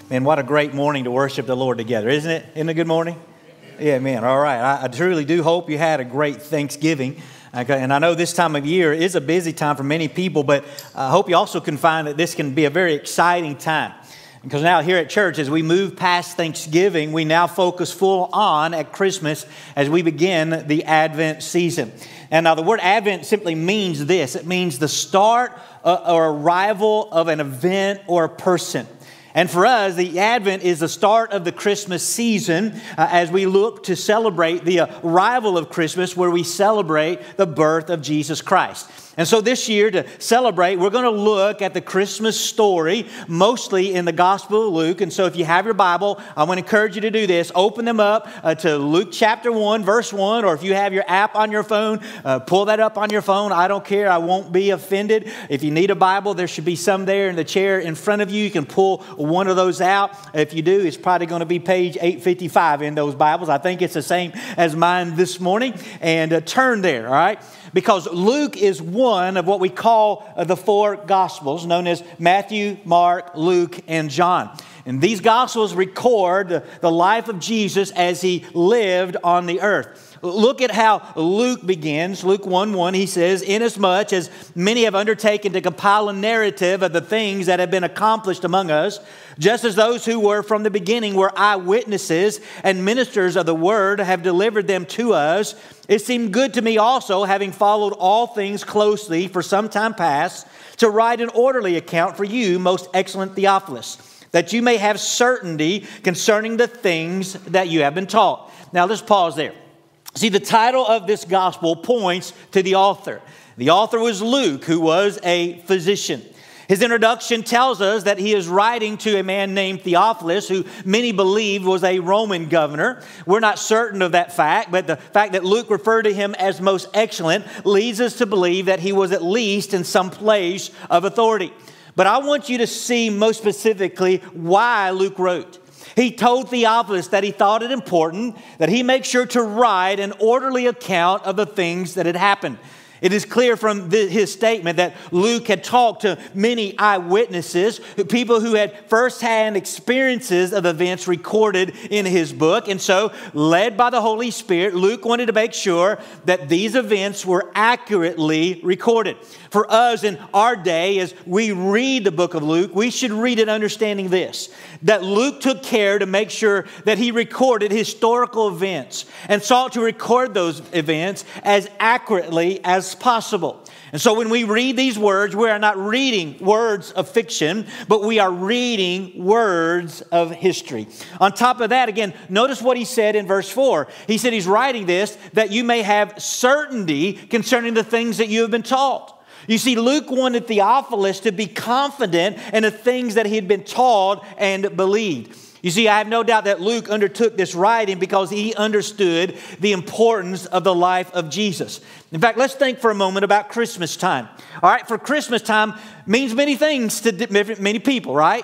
Man, what a great morning to worship the Lord together, isn't it? Isn't it a good morning? Yeah, man. All right. I truly do hope you had a great Thanksgiving. Okay, and I know this time of year is a busy time for many people, but I hope you also can find that this can be a very exciting time. Because now here at church, as we move past Thanksgiving, we now focus full on at Christmas as we begin the Advent season. And now the word Advent simply means this. It means the start or arrival of an event or a person. And for us, the Advent is the start of the Christmas season as we look to celebrate the arrival of Christmas, where we celebrate the birth of Jesus Christ. And so this year, to celebrate, we're going to look at the Christmas story, mostly in the Gospel of Luke. And so if you have your Bible, I want to encourage you to do this. Open them up to Luke chapter 1, verse 1, or if you have your app on your phone, pull that up on your phone. I don't care. I won't be offended. If you need a Bible, there should be some there in the chair in front of you. You can pull one of those out. If you do, it's probably going to be page 855 in those Bibles. I think it's the same as mine this morning. And turn there, all right? Because Luke is one of what we call the four Gospels, known as Matthew, Mark, Luke, and John. And these Gospels record the life of Jesus as he lived on the earth. Look at how Luke begins. Luke 1:1, he says, "Inasmuch as many have undertaken to compile a narrative of the things that have been accomplished among us, just as those who were from the beginning were eyewitnesses and ministers of the word have delivered them to us, it seemed good to me also, having followed all things closely for some time past, to write an orderly account for you, most excellent Theophilus, that you may have certainty concerning the things that you have been taught." Now let's pause there. See, the title of this gospel points to the author. The author was Luke, who was a physician. His introduction tells us that he is writing to a man named Theophilus, who many believe was a Roman governor. We're not certain of that fact, but the fact that Luke referred to him as most excellent leads us to believe that he was at least in some place of authority. But I want you to see most specifically why Luke wrote. He told Theophilus that he thought it important that he make sure to write an orderly account of the things that had happened. It is clear from his statement that Luke had talked to many eyewitnesses, people who had firsthand experiences of events recorded in his book. And so, led by the Holy Spirit, Luke wanted to make sure that these events were accurately recorded. For us in our day, as we read the book of Luke, we should read it understanding this, that Luke took care to make sure that he recorded historical events and sought to record those events as accurately as possible. And so when we read these words, we are not reading words of fiction, but we are reading words of history. On top of that, again, notice what he said in verse 4. He said he's writing this that you may have certainty concerning the things that you have been taught. You see, Luke wanted Theophilus to be confident in the things that he had been taught and believed. You see, I have no doubt that Luke undertook this writing because he understood the importance of the life of Jesus. In fact, let's think for a moment about Christmas time. All right, for Christmas time means many things to many people, right?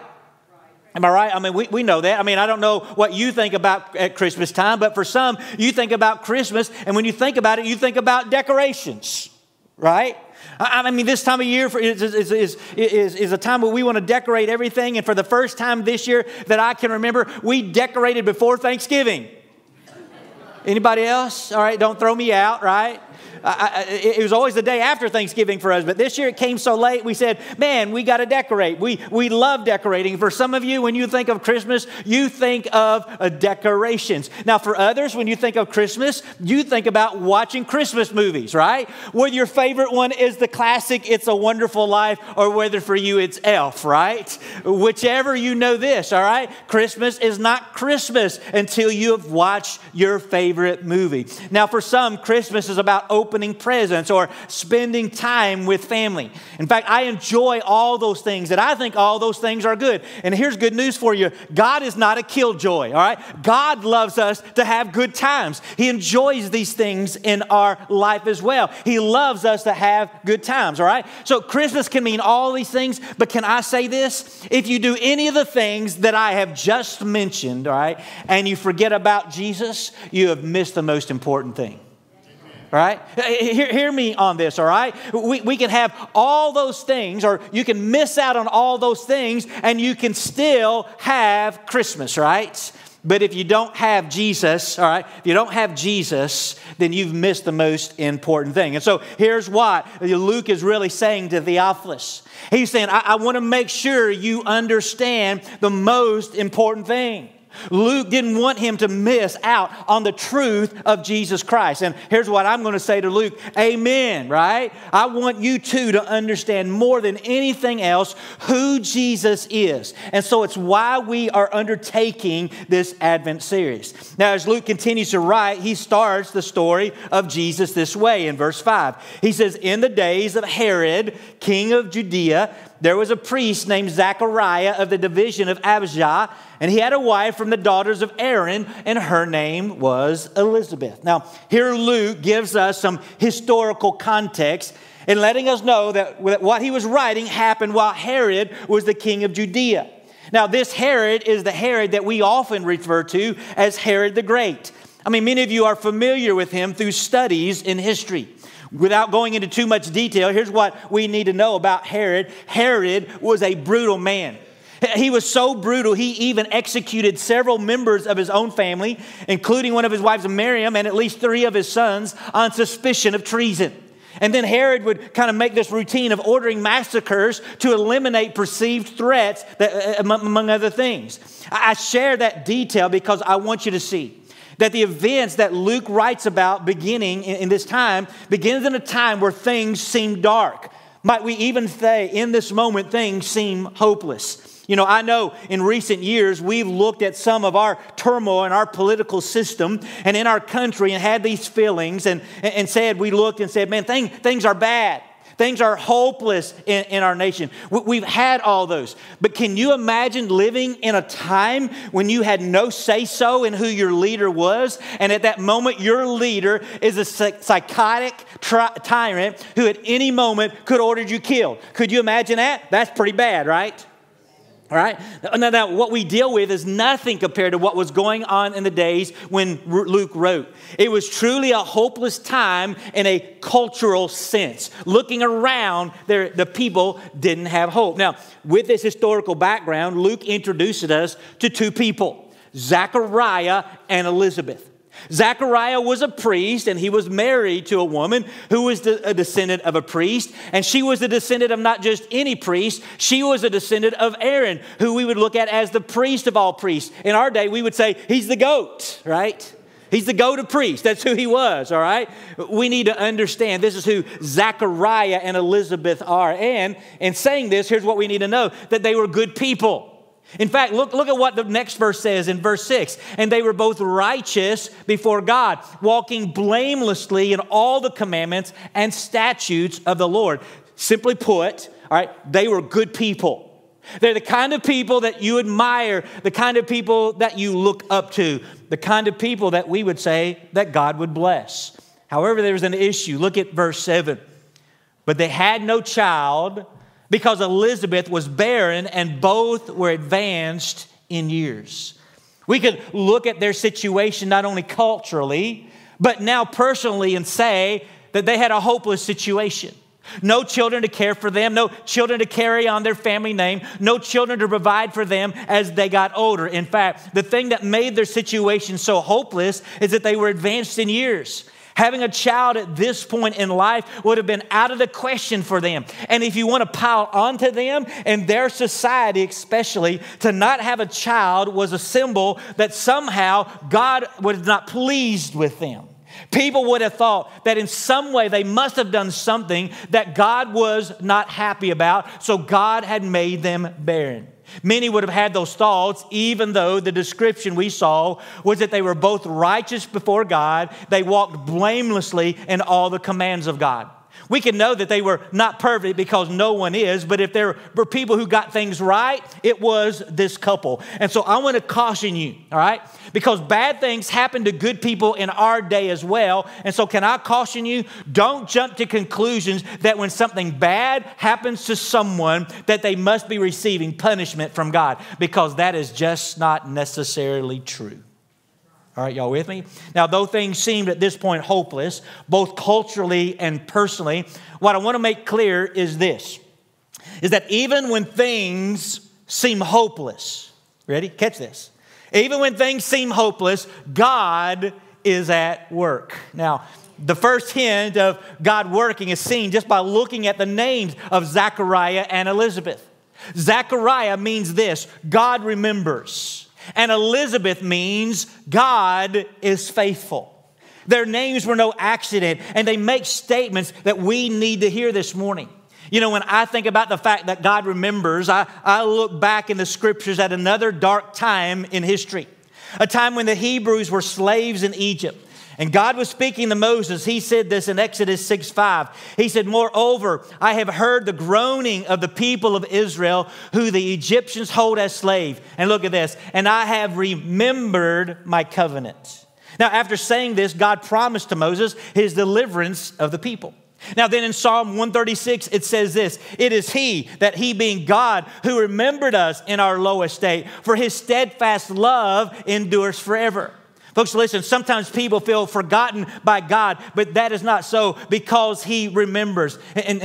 Am I right? I mean, we know that. I mean, I don't know what you think about at Christmas time, but for some, you think about Christmas, and when you think about it, you think about decorations, right? I mean, this time of year is a time where we want to decorate everything. And for the first time this year that I can remember, we decorated before Thanksgiving. Anybody else? All right, don't throw me out, right? It was always the day after Thanksgiving for us, but this year it came so late, we said, man, we got to decorate. We love decorating. For some of you, when you think of Christmas, you think of decorations. Now, for others, when you think of Christmas, you think about watching Christmas movies, right? Whether your favorite one is the classic It's a Wonderful Life, or whether for you it's Elf, right? Whichever, you know this, all right? Christmas is not Christmas until you have watched your favorite movie. Now, for some, Christmas is about opening presents or spending time with family. In fact, I enjoy all those things, and I think all those things are good. And here's good news for you. God is not a killjoy, all right? God loves us to have good times. He enjoys these things in our life as well. He loves us to have good times, all right? So Christmas can mean all these things, but can I say this? If you do any of the things that I have just mentioned, all right, and you forget about Jesus, you have missed the most important thing. All right? Hear me on this, all right? We can have all those things, or you can miss out on all those things, and you can still have Christmas, right? But if you don't have Jesus, all right, if you don't have Jesus, then you've missed the most important thing. And so here's what Luke is really saying to Theophilus. He's saying, I want to make sure you understand the most important thing. Luke didn't want him to miss out on the truth of Jesus Christ. And here's what I'm going to say to Luke. Amen, right? I want you too to understand more than anything else who Jesus is. And so it's why we are undertaking this Advent series. Now, as Luke continues to write, he starts the story of Jesus this way in verse 5. He says, in the days of Herod, king of Judea, there was a priest named Zechariah of the division of Abijah, and he had a wife from the daughters of Aaron, and her name was Elizabeth. Now, here Luke gives us some historical context in letting us know that what he was writing happened while Herod was the king of Judea. Now, this Herod is the Herod that we often refer to as Herod the Great. I mean, many of you are familiar with him through studies in history. Without going into too much detail, here's what we need to know about Herod. Herod was a brutal man. He was so brutal, he even executed several members of his own family, including one of his wives, Miriam, and at least 3 of his sons on suspicion of treason. And then Herod would kind of make this routine of ordering massacres to eliminate perceived threats, among other things. I share that detail because I want you to see that the events that Luke writes about beginning in this time begins in a time where things seem dark. Might we even say in this moment things seem hopeless. You know, I know in recent years we've looked at some of our turmoil in our political system and in our country and had these feelings and said, we looked and said, man, things are bad. Things are hopeless in our nation. We've had all those. But can you imagine living in a time when you had no say-so in who your leader was? And at that moment, your leader is a psychotic tyrant who at any moment could order you killed. Could you imagine that? That's pretty bad, right? All right. Now, what we deal with is nothing compared to what was going on in the days when Luke wrote. It was truly a hopeless time in a cultural sense. Looking around, the people didn't have hope. Now, with this historical background, Luke introduces us to 2 people, Zechariah and Elizabeth. Zechariah was a priest, and he was married to a woman who was a descendant of a priest. And she was a descendant of not just any priest. She was a descendant of Aaron, who we would look at as the priest of all priests. In our day, we would say he's the goat, right? He's the goat of priests. That's who he was, all right? We need to understand this is who Zechariah and Elizabeth are. And in saying this, here's what we need to know, that they were good people. In fact, look at what the next verse says in verse 6. And they were both righteous before God, walking blamelessly in all the commandments and statutes of the Lord. Simply put, all right, they were good people. They're the kind of people that you admire, the kind of people that you look up to, the kind of people that we would say that God would bless. However, there's an issue. Look at verse 7. But they had no child, because Elizabeth was barren and both were advanced in years. We could look at their situation not only culturally, but now personally and say that they had a hopeless situation. No children to care for them, no children to carry on their family name, no children to provide for them as they got older. In fact, the thing that made their situation so hopeless is that they were advanced in years. Having a child at this point in life would have been out of the question for them. And if you want to pile onto them and their society especially, to not have a child was a symbol that somehow God was not pleased with them. People would have thought that in some way they must have done something that God was not happy about, so God had made them barren. Many would have had those thoughts, even though the description we saw was that they were both righteous before God. They walked blamelessly in all the commands of God. We can know that they were not perfect because no one is, but if there were people who got things right, it was this couple. And so I want to caution you, all right? Because bad things happen to good people in our day as well. And so can I caution you? Don't jump to conclusions that when something bad happens to someone, that they must be receiving punishment from God, because that is just not necessarily true. All right, y'all with me? Now, though things seemed at this point hopeless, both culturally and personally, what I want to make clear is this, is that even when things seem hopeless, ready? Catch this. Even when things seem hopeless, God is at work. Now, the first hint of God working is seen just by looking at the names of Zechariah and Elizabeth. Zechariah means this, God remembers. And Elizabeth means God is faithful. Their names were no accident, and they make statements that we need to hear this morning. You know, when I think about the fact that God remembers, I look back in the scriptures at another dark time in history, a time when the Hebrews were slaves in Egypt. And God was speaking to Moses. He said this in Exodus 6:5. He said, "Moreover, I have heard the groaning of the people of Israel, who the Egyptians hold as slaves." And look at this. "And I have remembered my covenant." Now, after saying this, God promised to Moses his deliverance of the people. Now then in Psalm 136, it says this, "It is he, that he being God, who remembered us in our low estate, for his steadfast love endures forever." Folks, listen, sometimes people feel forgotten by God, but that is not so because he remembers.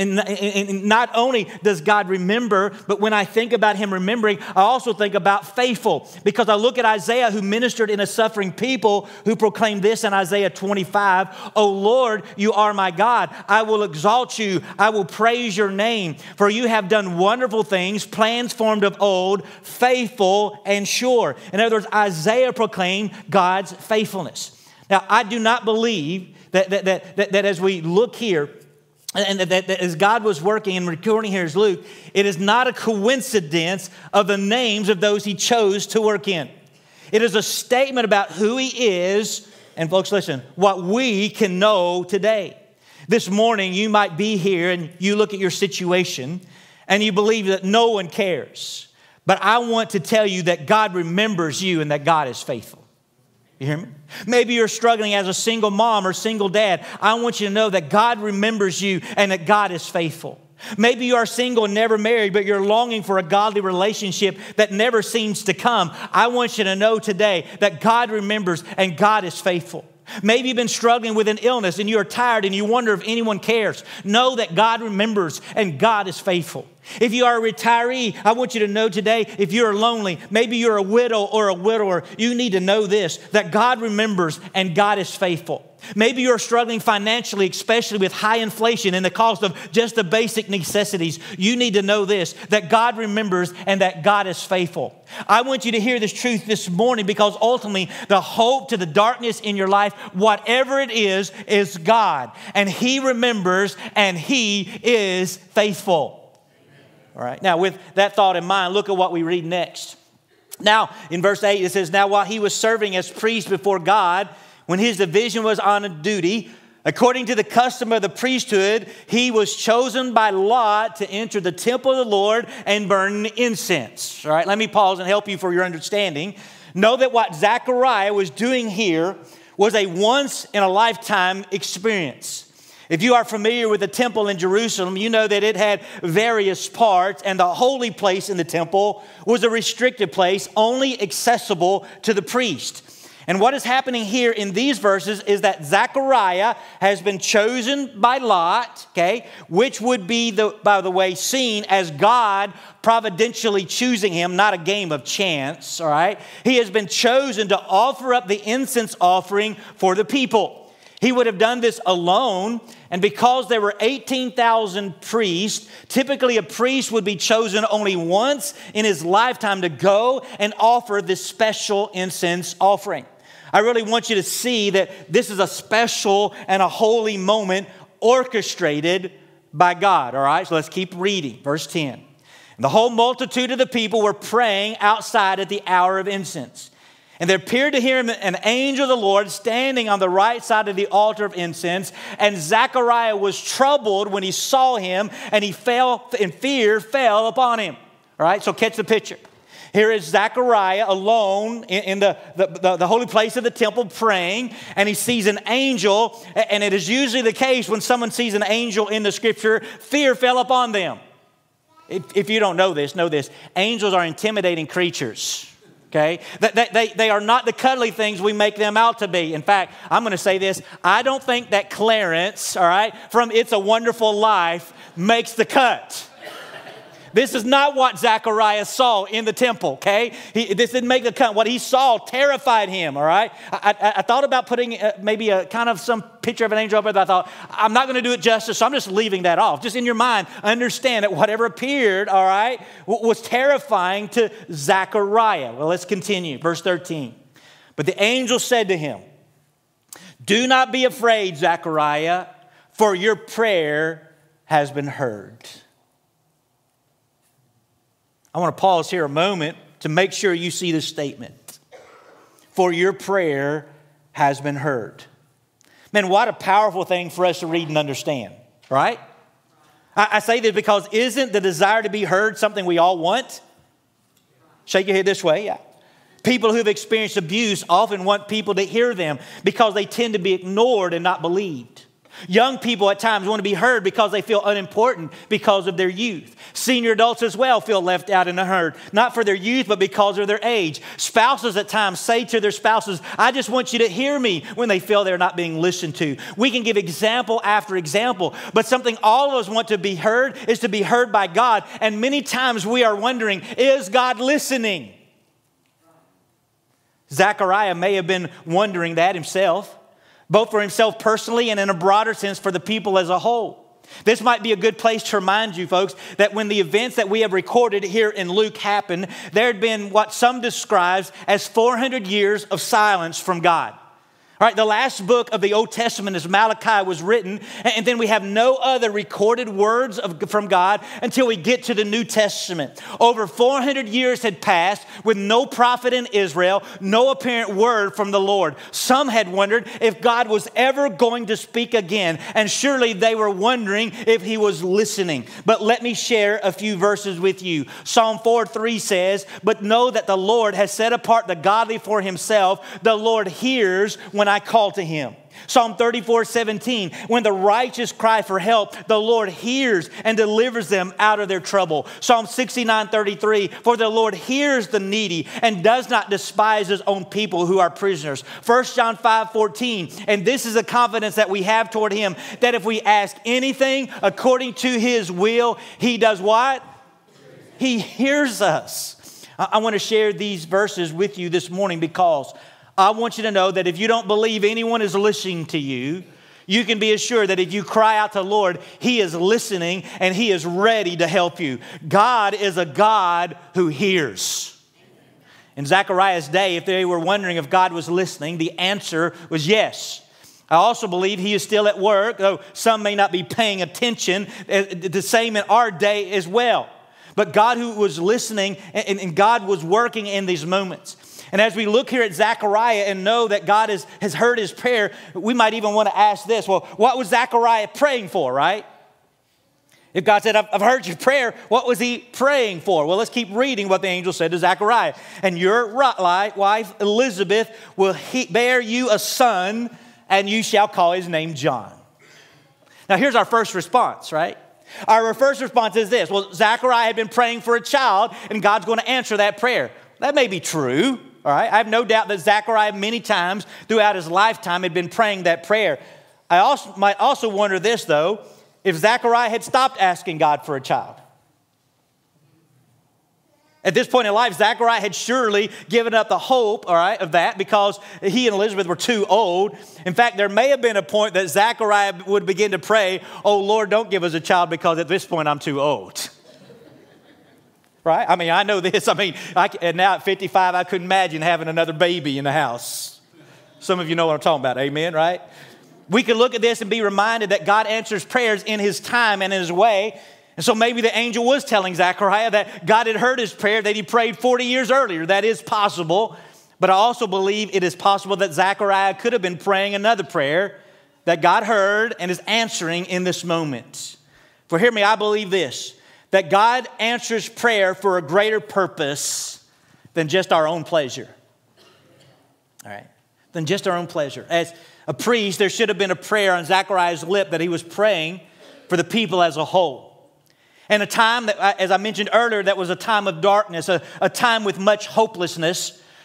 And not only does God remember, but when I think about him remembering, I also think about faithful, because I look at Isaiah, who ministered in a suffering people, who proclaimed this in Isaiah 25, "O Lord, you are my God. I will exalt you. I will praise your name, for you have done wonderful things, plans formed of old, faithful and sure." In other words, Isaiah proclaimed God's faithfulness. Now, I do not believe that as we look here, and that as God was working and recording here as Luke, it is not a coincidence of the names of those he chose to work in. It is a statement about who he is, and folks, listen, what we can know today. This morning, you might be here and you look at your situation and you believe that no one cares. But I want to tell you that God remembers you and that God is faithful. You hear me? Maybe you're struggling as a single mom or single dad. I want you to know that God remembers you and that God is faithful. Maybe you are single and never married, but you're longing for a godly relationship that never seems to come. I want you to know today that God remembers and God is faithful. Maybe you've been struggling with an illness and you're tired and you wonder if anyone cares. Know that God remembers and God is faithful. If you are a retiree, I want you to know today, if you're lonely, maybe you're a widow or a widower, you need to know this, that God remembers and God is faithful. Maybe you're struggling financially, especially with high inflation and the cost of just the basic necessities. You need to know this, that God remembers and that God is faithful. I want you to hear this truth this morning, because ultimately the hope to the darkness in your life, whatever it is God. And he remembers and he is faithful. All right. Now, with that thought in mind, look at what we read next. Now, in verse 8, it says, "Now while he was serving as priest before God, when his division was on duty, according to the custom of the priesthood, he was chosen by lot to enter the temple of the Lord and burn incense." All right, let me pause and help you for your understanding. Know that what Zechariah was doing here was a once-in-a-lifetime experience. If you are familiar with the temple in Jerusalem, you know that it had various parts, and the holy place in the temple was a restricted place, only accessible to the priest. And what is happening here in these verses is that Zechariah has been chosen by lot, okay, which would be, by the way, seen as God providentially choosing him, not a game of chance, all right? He has been chosen to offer up the incense offering for the people. He would have done this alone, and because there were 18,000 priests, typically a priest would be chosen only once in his lifetime to go and offer this special incense offering. I really want you to see that this is a special and a holy moment orchestrated by God, all right? So let's keep reading, verse 10. "And the whole multitude of the people were praying outside at the hour of incense. And there appeared to him an angel of the Lord standing on the right side of the altar of incense. And Zechariah was troubled when he saw him, and he fell, and fear fell upon him." All right, so catch the picture. Here is Zechariah alone in the holy place of the temple praying, and he sees an angel. And it is usually the case when someone sees an angel in the scripture, fear fell upon them. If you don't know this, know this. Angels are intimidating creatures. Okay? They are not the cuddly things we make them out to be. In fact, I'm going to say this. I don't think that Clarence, all right, from It's a Wonderful Life makes the cut. This is not what Zechariah saw in the temple, okay? This didn't make the cut. What he saw terrified him, all right? I thought about putting maybe a kind of some picture of an angel up there, but I thought, I'm not going to do it justice, so I'm just leaving that off. Just in your mind, understand that whatever appeared, all right, was terrifying to Zechariah. Well, let's continue. Verse 13. But the angel said to him, do not be afraid, Zechariah, for your prayer has been heard. I want to pause here a moment to make sure you see this statement. For your prayer has been heard. Man, what a powerful thing for us to read and understand, right? I say this because isn't the desire to be heard something we all want? Shake your head this way, yeah. People who've experienced abuse often want people to hear them because they tend to be ignored and not believed. Young people at times want to be heard because they feel unimportant because of their youth. Senior adults as well feel left out and unheard, not for their youth, but because of their age. Spouses at times say to their spouses, I just want you to hear me, when they feel they're not being listened to. We can give example after example, but something all of us want to be heard is to be heard by God. And many times we are wondering, is God listening? Zechariah may have been wondering that himself, both for himself personally and in a broader sense for the people as a whole. This might be a good place to remind you folks that when the events that we have recorded here in Luke happened, there had been what some describes as 400 years of silence from God. All right, the last book of the Old Testament as Malachi was written, and then we have no other recorded words from God until we get to the New Testament. Over 400 years had passed with no prophet in Israel, no apparent word from the Lord. Some had wondered if God was ever going to speak again, and surely they were wondering if he was listening. But let me share a few verses with you. Psalm 4:3 says, but know that the Lord has set apart the godly for himself. The Lord hears when I call to him. Psalm 34:17, when the righteous cry for help, the Lord hears and delivers them out of their trouble. Psalm 69:33, for the Lord hears the needy and does not despise his own people who are prisoners. 1 John 5:14, and this is a confidence that we have toward him, that if we ask anything according to his will, he does what? He hears us. I want to share these verses with you this morning because I want you to know that if you don't believe anyone is listening to you, you can be assured that if you cry out to the Lord, he is listening and he is ready to help you. God is a God who hears. In Zechariah's day, if they were wondering if God was listening, the answer was yes. I also believe he is still at work, though some may not be paying attention. The same in our day as well. But God who was listening and God was working in these moments. And as we look here at Zechariah and know that God has heard his prayer, we might even want to ask this. Well, what was Zechariah praying for, right? If God said, I've heard your prayer, what was he praying for? Well, let's keep reading what the angel said to Zechariah. And your wife Elizabeth will bear you a son, and you shall call his name John. Now, here's our first response, right? Our first response is this. Well, Zechariah had been praying for a child, and God's going to answer that prayer. That may be true. All right, I have no doubt that Zechariah many times throughout his lifetime had been praying that prayer. I might also wonder this, though, if Zechariah had stopped asking God for a child. At this point in life, Zechariah had surely given up the hope, all right, of that because he and Elizabeth were too old. In fact, there may have been a point that Zechariah would begin to pray, oh, Lord, don't give us a child because at this point I'm too old. Right? I mean, I know this. I mean, and now at 55, I couldn't imagine having another baby in the house. Some of you know what I'm talking about. Amen, right? We can look at this and be reminded that God answers prayers in his time and in his way. And so maybe the angel was telling Zechariah that God had heard his prayer that he prayed 40 years earlier. That is possible. But I also believe it is possible that Zechariah could have been praying another prayer that God heard and is answering in this moment. For hear me, I believe this, that God answers prayer for a greater purpose than just our own pleasure. All right, than just our own pleasure. As a priest, there should have been a prayer on Zechariah's lip that he was praying for the people as a whole. And a time that, as I mentioned earlier, that was a time of darkness, a time with much hopelessness.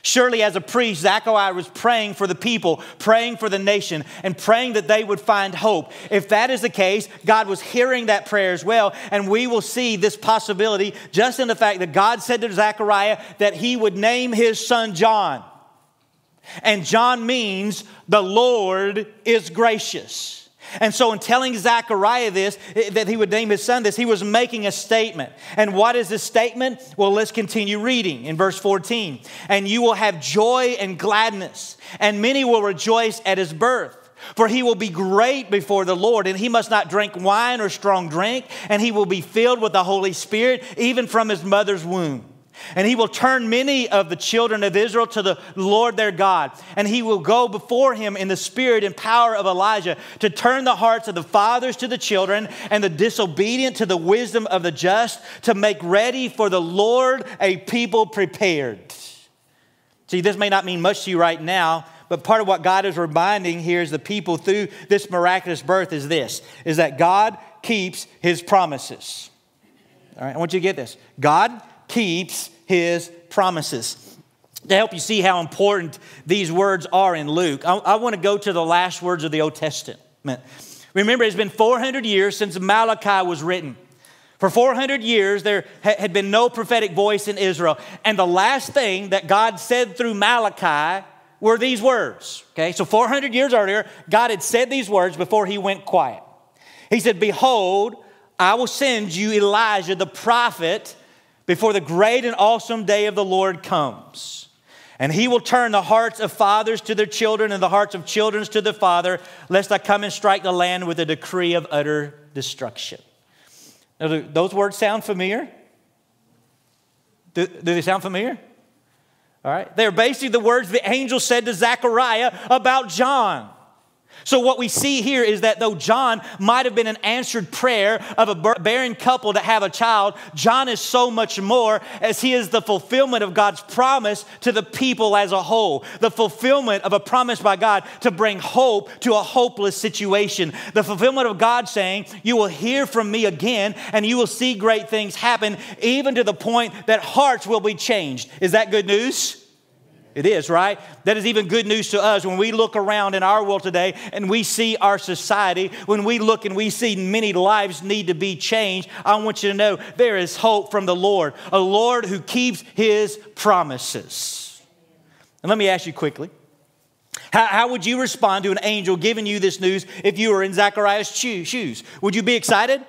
Surely as a priest, Zechariah was praying for the people, praying for the nation, and praying that they would find hope. If that is the case, God was hearing that prayer as well, and we will see this possibility just in the fact that God said to Zechariah that he would name his son John. And John means the Lord is gracious. And so in telling Zechariah this, that he would name his son this, he was making a statement. And what is this statement? Well, let's continue reading in verse 14. And you will have joy and gladness, and many will rejoice at his birth. For he will be great before the Lord, and he must not drink wine or strong drink, and he will be filled with the Holy Spirit, even from his mother's womb. And he will turn many of the children of Israel to the Lord their God. And he will go before him in the spirit and power of Elijah to turn the hearts of the fathers to the children and the disobedient to the wisdom of the just, to make ready for the Lord a people prepared. See, this may not mean much to you right now, but part of what God is reminding here is the people through this miraculous birth is this, is that God keeps his promises. All right, I want you to get this. God keeps his promises. To help you see how important these words are in Luke, I want to go to the last words of the Old Testament. Remember, it's been 400 years since Malachi was written. For 400 years, there had been no prophetic voice in Israel. And the last thing that God said through Malachi were these words. Okay, so 400 years earlier, God had said these words before he went quiet. He said, "Behold, I will send you Elijah the prophet before the great and awesome day of the Lord comes. And he will turn the hearts of fathers to their children and the hearts of children to their father, lest I come and strike the land with a decree of utter destruction." Now, do those words sound familiar? Do they sound familiar? All right. They're basically the words the angel said to Zechariah about John. So what we see here is that though John might have been an answered prayer of a barren couple to have a child, John is so much more, as he is the fulfillment of God's promise to the people as a whole. The fulfillment of a promise by God to bring hope to a hopeless situation. The fulfillment of God saying, you will hear from me again and you will see great things happen, even to the point that hearts will be changed. Is that good news? It is, right? That is even good news to us when we look around in our world today and we see our society, when we look and we see many lives need to be changed. I want you to know there is hope from the Lord, a Lord who keeps his promises. And let me ask you quickly, how would you respond to an angel giving you this news if you were in Zechariah's shoes? Would you be excited?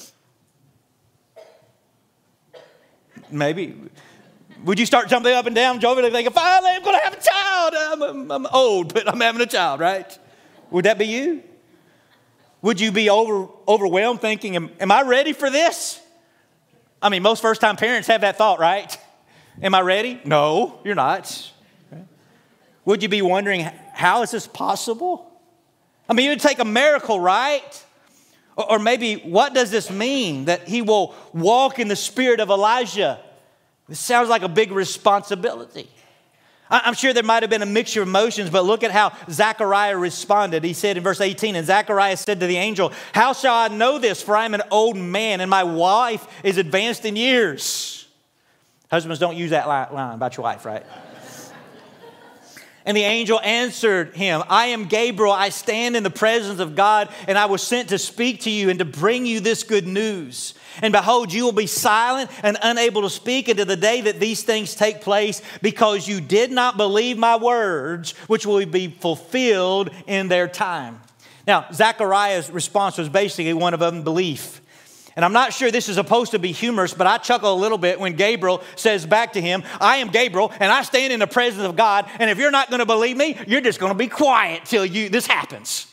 Maybe. Would you start jumping up and down, jovially thinking, finally, I'm going to have a child. I'm old, but I'm having a child, right? Would that be you? Would you be overwhelmed thinking, am I ready for this? I mean, most first-time parents have that thought, right? Am I ready? No, you're not. Would you be wondering, how is this possible? I mean, it would take a miracle, right? Or maybe, what does this mean, that he will walk in the spirit of Elijah? This sounds like a big responsibility. I'm sure there might have been a mixture of emotions, but look at how Zechariah responded. He said in verse 18, and Zechariah said to the angel, how shall I know this? For I am an old man and my wife is advanced in years. Husbands, don't use that line about your wife, right? And the angel answered him, I am Gabriel. I stand in the presence of God, and I was sent to speak to you and to bring you this good news. And behold, you will be silent and unable to speak until the day that these things take place, because you did not believe my words, which will be fulfilled in their time. Now, Zechariah's response was basically one of unbelief. And I'm not sure this is supposed to be humorous, but I chuckle a little bit when Gabriel says back to him, I am Gabriel, and I stand in the presence of God, and if you're not going to believe me, you're just going to be quiet till this happens.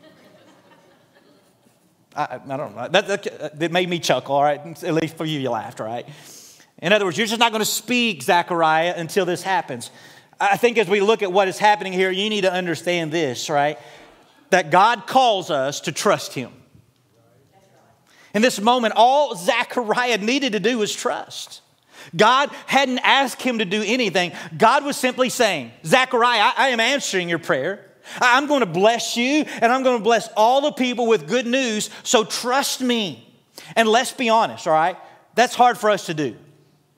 I don't know. That made me chuckle, all right? At least for you laughed, all right? In other words, you're just not going to speak, Zechariah, until this happens. I think as we look at what is happening here, you need to understand this, right? That God calls us to trust him. In this moment, all Zechariah needed to do was trust. God hadn't asked him to do anything. God was simply saying, Zechariah, I am answering your prayer. I'm going to bless you, and I'm going to bless all the people with good news, so trust me. And let's be honest, all right? That's hard for us to do.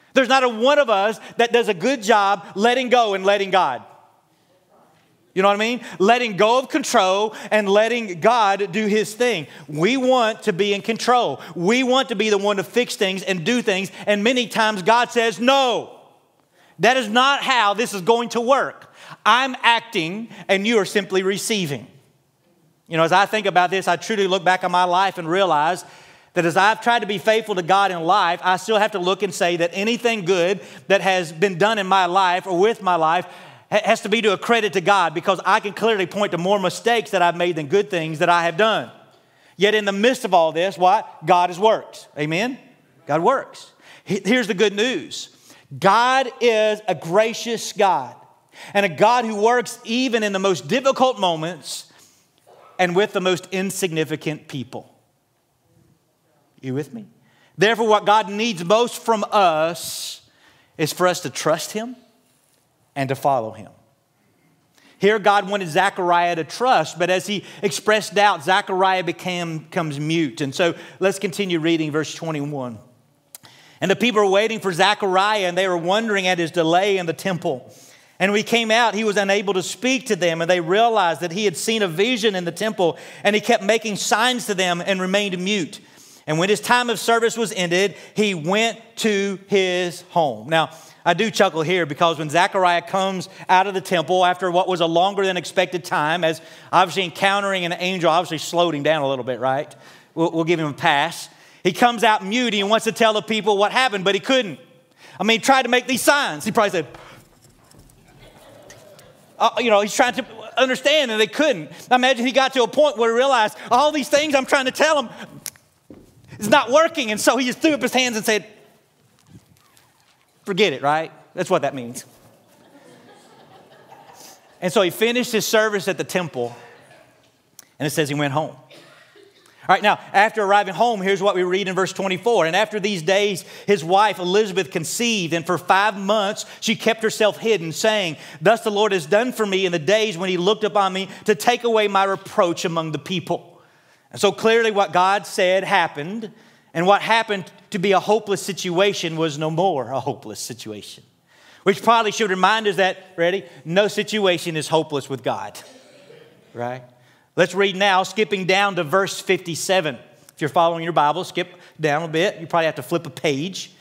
There's not a one of us that does a good job letting go and letting God. You know what I mean? Letting go of control and letting God do his thing. We want to be in control. We want to be the one to fix things and do things. And many times God says, no, that is not how this is going to work. I'm acting and you are simply receiving. You know, as I think about this, I truly look back on my life and realize that as I've tried to be faithful to God in life, I still have to look and say that anything good that has been done in my life or with my life has to be to a credit to God, because I can clearly point to more mistakes that I've made than good things that I have done. Yet in the midst of all this, what? God has worked. Amen? God works. Here's the good news. God is a gracious God, and a God who works even in the most difficult moments and with the most insignificant people. You with me? Therefore, what God needs most from us is for us to trust him and to follow him. Here, God wanted Zechariah to trust, but as he expressed doubt, Zechariah becomes mute. And so let's continue reading verse 21. And the people were waiting for Zechariah, and they were wondering at his delay in the temple. And when he came out, he was unable to speak to them, and they realized that he had seen a vision in the temple, and he kept making signs to them and remained mute. And when his time of service was ended, he went to his home. Now, I do chuckle here because when Zechariah comes out of the temple after what was a longer than expected time, as obviously encountering an angel, obviously slowed him down a little bit, right? We'll give him a pass. He comes out mute. He wants to tell the people what happened, but he couldn't. I mean, he tried to make these signs. He probably said, he's trying to understand, and they couldn't. I imagine he got to a point where he realized all these things I'm trying to tell him is not working. And so he just threw up his hands and said, forget it, right? That's what that means. And so he finished his service at the temple, and it says he went home. All right, now, after arriving home, here's what we read in verse 24. And after these days, his wife Elizabeth conceived, and for 5 months she kept herself hidden, saying, thus the Lord has done for me in the days when he looked upon me to take away my reproach among the people. And so clearly what God said happened, and what happened to be a hopeless situation was no more a hopeless situation. Which probably should remind us that, ready? No situation is hopeless with God, right? Let's read now, skipping down to verse 57. If you're following your Bible, skip down a bit. You probably have to flip a page.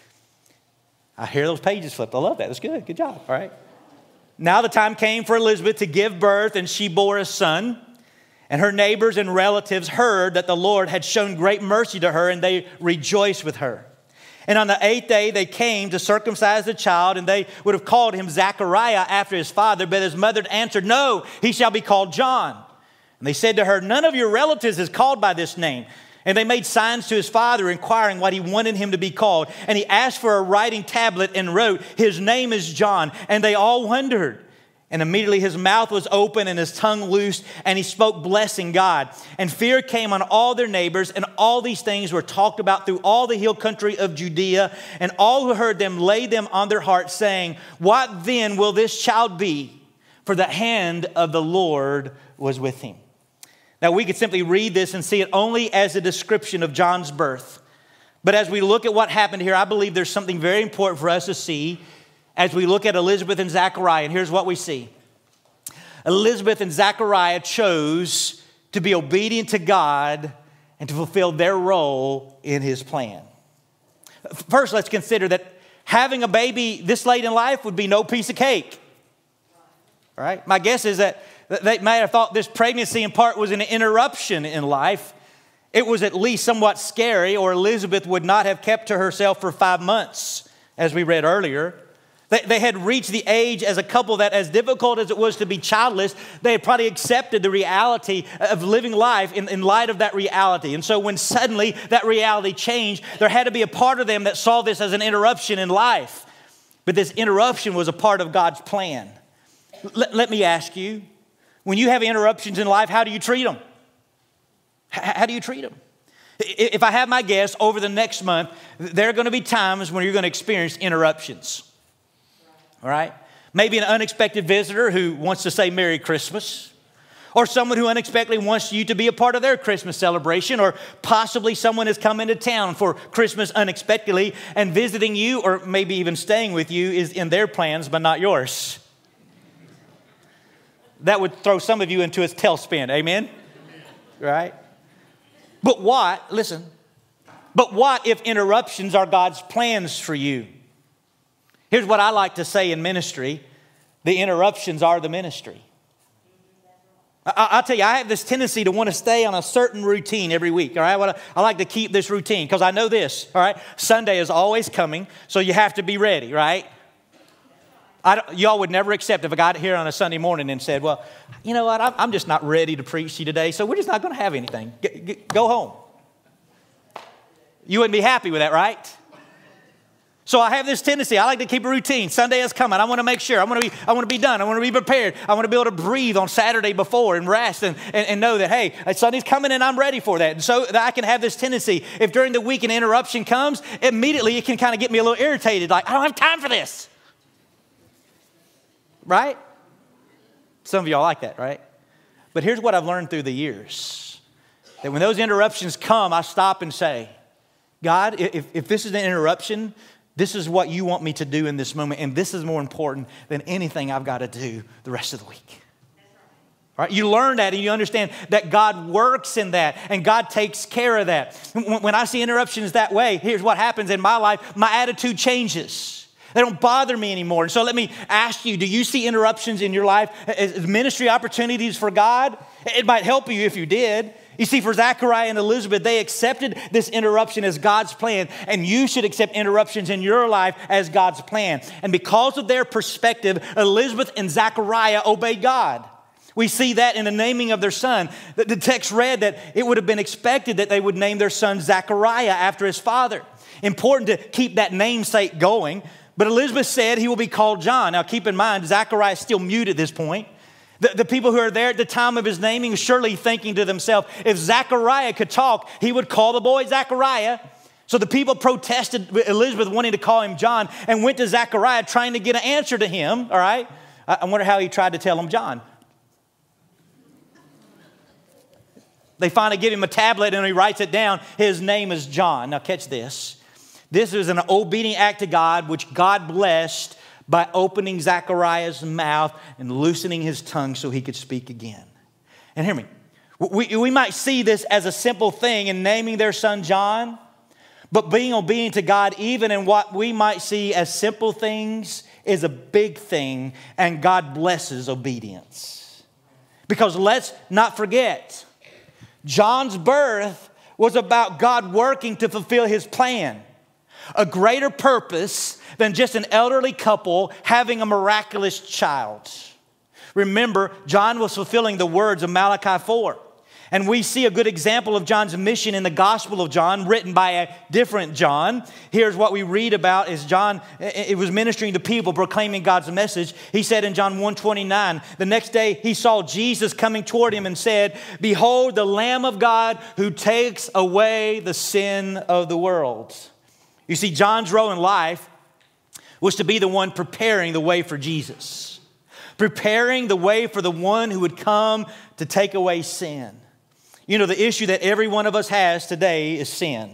I hear those pages flipped. I love that. That's good. Good job. All right. Now the time came for Elizabeth to give birth, and she bore a son. And her neighbors and relatives heard that the Lord had shown great mercy to her, and they rejoiced with her. And on the 8th day, they came to circumcise the child, and they would have called him Zechariah after his father. But his mother answered, no, he shall be called John. And they said to her, none of your relatives is called by this name. And they made signs to his father, inquiring what he wanted him to be called. And he asked for a writing tablet and wrote, his name is John. And they all wondered. And immediately his mouth was open and his tongue loosed, and he spoke, blessing God. And fear came on all their neighbors, and all these things were talked about through all the hill country of Judea. And all who heard them laid them on their hearts, saying, what then will this child be? For the hand of the Lord was with him. Now we could simply read this and see it only as a description of John's birth. But as we look at what happened here, I believe there's something very important for us to see as we look at Elizabeth and Zechariah. And here's what we see. Elizabeth and Zechariah chose to be obedient to God and to fulfill their role in his plan. First, let's consider that having a baby this late in life would be no piece of cake. All right? My guess is that they might have thought this pregnancy in part was an interruption in life. It was at least somewhat scary, or Elizabeth would not have kept to herself for 5 months, as we read earlier. They had reached the age as a couple that, as difficult as it was to be childless, they had probably accepted the reality of living life in light of that reality. And so when suddenly that reality changed, there had to be a part of them that saw this as an interruption in life. But this interruption was a part of God's plan. Let me ask you, when you have interruptions in life, how do you treat them? How do you treat them? If I have my guess, over the next month, there are going to be times when you're going to experience interruptions. All right? Maybe an unexpected visitor who wants to say Merry Christmas. Or someone who unexpectedly wants you to be a part of their Christmas celebration, or possibly someone has come into town for Christmas unexpectedly and visiting you, or maybe even staying with you is in their plans but not yours. That would throw some of you into a tailspin, amen? Right? But what if interruptions are God's plans for you? Here's what I like to say in ministry: the interruptions are the ministry. I'll tell you, I have this tendency to want to stay on a certain routine every week, all right? I like to keep this routine because I know this, all right? Sunday is always coming, so you have to be ready, right? Y'all would never accept if I got here on a Sunday morning and said, well, you know what, I'm just not ready to preach to you today, so we're just not going to have anything. Go home. You wouldn't be happy with that, right? So I have this tendency. I like to keep a routine. Sunday is coming. I want to make sure. I want to be done. I want to be prepared. I want to be able to breathe on Saturday before and rest and know that, hey, Sunday's coming and I'm ready for that. And so that I can have this tendency. If during the week an interruption comes, immediately it can kind of get me a little irritated. Like, I don't have time for this. Right? Some of y'all like that, right? But here's what I've learned through the years. That when those interruptions come, I stop and say, God, if this is an interruption, this is what you want me to do in this moment, and this is more important than anything I've got to do the rest of the week. Right? You learn that and you understand that God works in that and God takes care of that. When I see interruptions that way, here's what happens in my life. My attitude changes. They don't bother me anymore. And so let me ask you, do you see interruptions in your life as ministry opportunities for God? It might help you if you did. You see, for Zachariah and Elizabeth, they accepted this interruption as God's plan, and you should accept interruptions in your life as God's plan. And because of their perspective, Elizabeth and Zachariah obeyed God. We see that in the naming of their son. The text read that it would have been expected that they would name their son Zachariah after his father. Important to keep that namesake going. But Elizabeth said he will be called John. Now keep in mind, Zachariah is still mute at this point. The people who are there at the time of his naming are surely thinking to themselves, if Zachariah could talk, he would call the boy Zachariah. So the people protested Elizabeth wanting to call him John and went to Zachariah trying to get an answer to him, all right? I wonder how he tried to tell him John. They finally give him a tablet and he writes it down. His name is John. Now catch this. This is an obedient act to God, which God blessed by opening Zachariah's mouth and loosening his tongue so he could speak again. And hear me, we might see this as a simple thing in naming their son John, but being obedient to God, even in what we might see as simple things, is a big thing, and God blesses obedience. Because let's not forget, John's birth was about God working to fulfill his plan. A greater purpose than just an elderly couple having a miraculous child. Remember, John was fulfilling the words of Malachi 4. And we see a good example of John's mission in the Gospel of John, written by a different John. Here's what we read about as John, it was ministering to people, proclaiming God's message. He said in John 1:29, the next day he saw Jesus coming toward him and said, "Behold the Lamb of God who takes away the sin of the world." You see, John's role in life was to be the one preparing the way for Jesus. Preparing the way for the one who would come to take away sin. You know, the issue that every one of us has today is sin.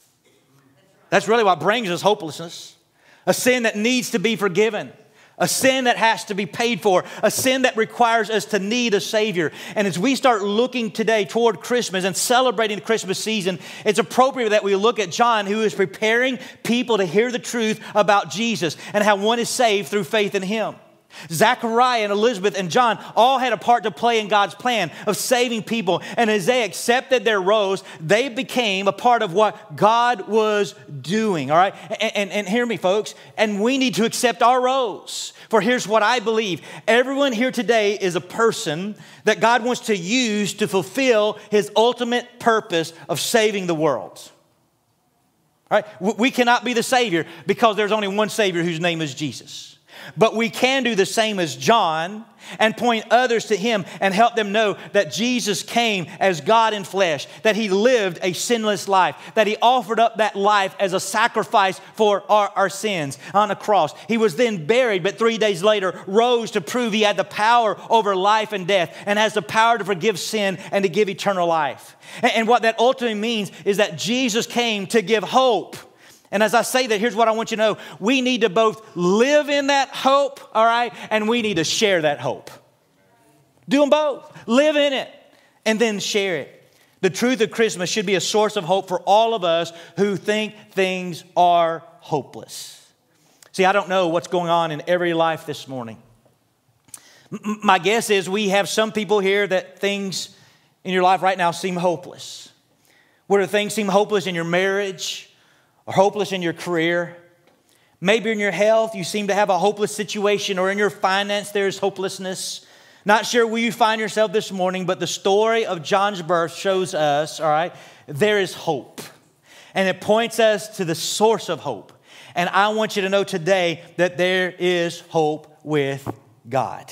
That's really what brings us hopelessness. A sin that needs to be forgiven. A sin that has to be paid for. A sin that requires us to need a Savior. And as we start looking today toward Christmas and celebrating the Christmas season, it's appropriate that we look at John, who is preparing people to hear the truth about Jesus and how one is saved through faith in him. Zachariah and Elizabeth and John all had a part to play in God's plan of saving people. And as they accepted their roles, they became a part of what God was doing, all right? And hear me, folks, and we need to accept our roles. For here's what I believe. Everyone here today is a person that God wants to use to fulfill his ultimate purpose of saving the world. All right? We cannot be the Savior because there's only one Savior whose name is Jesus. But we can do the same as John and point others to him and help them know that Jesus came as God in flesh, that he lived a sinless life, that he offered up that life as a sacrifice for our sins on a cross. He was then buried, but 3 days later rose to prove he had the power over life and death and has the power to forgive sin and to give eternal life. And what that ultimately means is that Jesus came to give hope. And as I say that, here's what I want you to know. We need to both live in that hope, all right, and we need to share that hope. Do them both. Live in it and then share it. The truth of Christmas should be a source of hope for all of us who think things are hopeless. See, I don't know what's going on in every life this morning. My guess is we have some people here that things in your life right now seem hopeless. Whether things seem hopeless in your marriage, or hopeless in your career. Maybe in your health, you seem to have a hopeless situation, or in your finance, there's hopelessness. Not sure where you find yourself this morning, but the story of John's birth shows us, all right, there is hope. And it points us to the source of hope. And I want you to know today that there is hope with God.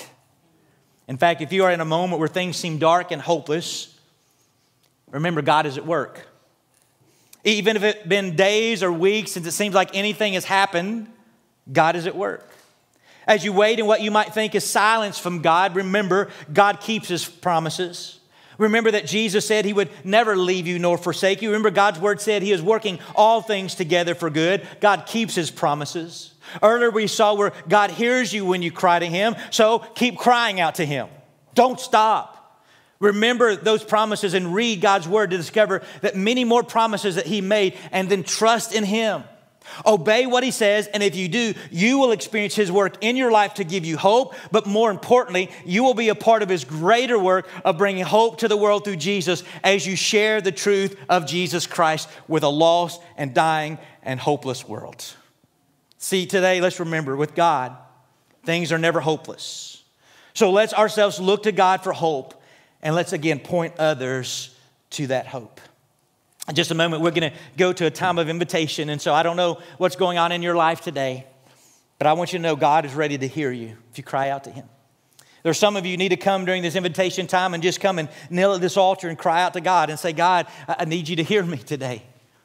In fact, if you are in a moment where things seem dark and hopeless, remember God is at work. Even if it's been days or weeks since it seems like anything has happened, God is at work. As you wait in what you might think is silence from God, remember, God keeps his promises. Remember that Jesus said he would never leave you nor forsake you. Remember, God's word said he is working all things together for good. God keeps his promises. Earlier we saw where God hears you when you cry to him, so keep crying out to him. Don't stop. Remember those promises and read God's word to discover that many more promises that he made, and then trust in him. Obey what he says, and if you do, you will experience his work in your life to give you hope, but more importantly, you will be a part of his greater work of bringing hope to the world through Jesus as you share the truth of Jesus Christ with a lost and dying and hopeless world. See, today, let's remember, with God, things are never hopeless. So let's ourselves look to God for hope. And let's again point others to that hope. In just a moment, we're going to go to a time of invitation. And so I don't know what's going on in your life today, but I want you to know God is ready to hear you if you cry out to him. There's some of you need to come during this invitation time and just come and kneel at this altar and cry out to God and say, God, I need you to hear me today.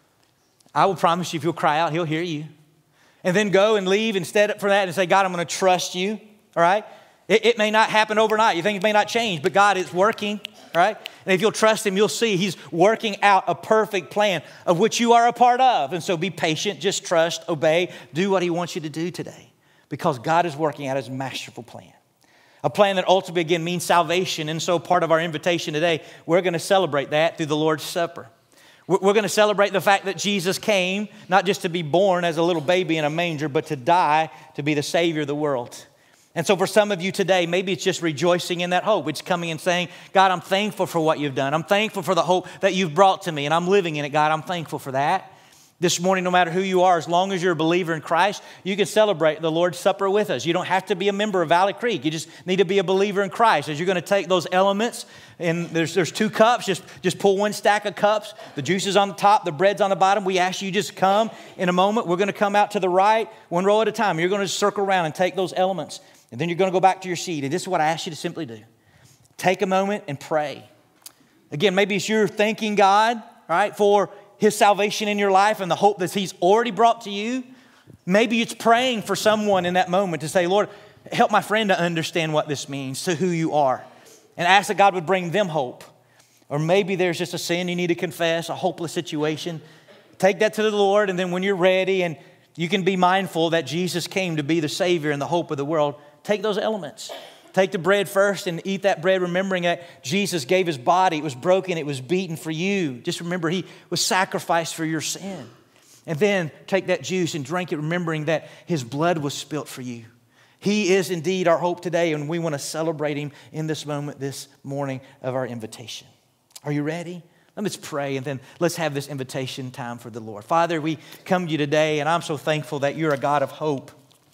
I will promise you if you'll cry out, he'll hear you. And then go and leave instead for that and say, God, I'm going to trust you, all right? It may not happen overnight. You things may not change, but God is working, right? And if you'll trust him, you'll see he's working out a perfect plan of which you are a part of. And so be patient, just trust, obey, do what he wants you to do today because God is working out his masterful plan. A plan that ultimately, again, means salvation. And so part of our invitation today, we're going to celebrate that through the Lord's Supper. We're going to celebrate the fact that Jesus came, not just to be born as a little baby in a manger, but to die to be the Savior of the world. And so for some of you today, maybe it's just rejoicing in that hope. It's coming and saying, God, I'm thankful for what you've done. I'm thankful for the hope that you've brought to me, and I'm living in it, God. I'm thankful for that. This morning, no matter who you are, as long as you're a believer in Christ, you can celebrate the Lord's Supper with us. You don't have to be a member of Valley Creek. You just need to be a believer in Christ. As you're going to take those elements, and there's 2 cups, just pull 1 stack of cups. The juice is on the top, the bread's on the bottom. We ask you just come in a moment. We're going to come out to the right, 1 row at a time. You're going to circle around and take those elements. And then you're going to go back to your seat. And this is what I ask you to simply do. Take a moment and pray. Again, maybe it's you're thanking God, right, for his salvation in your life and the hope that he's already brought to you. Maybe it's praying for someone in that moment to say, Lord, help my friend to understand what this means to who you are. And ask that God would bring them hope. Or maybe there's just a sin you need to confess, a hopeless situation. Take that to the Lord, and then when you're ready and you can be mindful that Jesus came to be the Savior and the hope of the world, take those elements. Take the bread first and eat that bread, remembering that Jesus gave his body. It was broken. It was beaten for you. Just remember, he was sacrificed for your sin. And then take that juice and drink it, remembering that his blood was spilt for you. He is indeed our hope today, and we want to celebrate him in this moment, this morning of our invitation. Are you ready? Let's pray, and then let's have this invitation time for the Lord. Father, we come to you today, and I'm so thankful that you're a God of hope.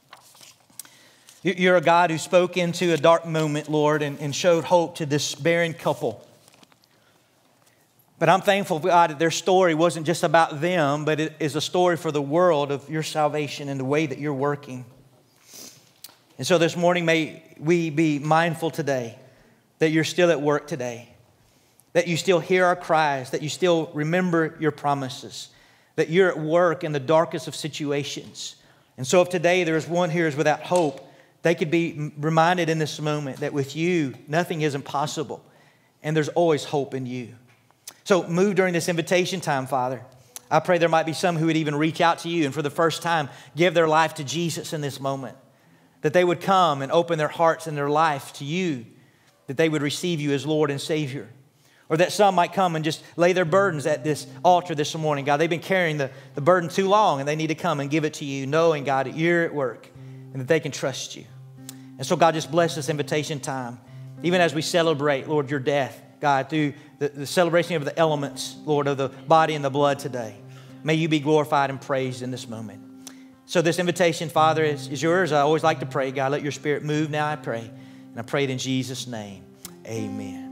You're a God who spoke into a dark moment, Lord, and showed hope to this barren couple. But I'm thankful, God, that their story wasn't just about them, but it is a story for the world of your salvation and the way that you're working. And so this morning, may we be mindful today that you're still at work today, that you still hear our cries, that you still remember your promises, that you're at work in the darkest of situations. And so if today there is one here is without hope, they could be reminded in this moment that with you, nothing is impossible, and there's always hope in you. So move during this invitation time, Father. I pray there might be some who would even reach out to you and for the first time give their life to Jesus in this moment, that they would come and open their hearts and their life to you, that they would receive you as Lord and Savior. Or that some might come and just lay their burdens at this altar this morning. God, they've been carrying the burden too long, and they need to come and give it to you, knowing, God, that you're at work and that they can trust you. And so, God, just bless this invitation time, even as we celebrate, Lord, your death, God, through the celebration of the elements, Lord, of the body and the blood today. May you be glorified and praised in this moment. So this invitation, Father, is yours. I always like to pray, God, let your Spirit move now, I pray. And I pray it in Jesus' name. Amen.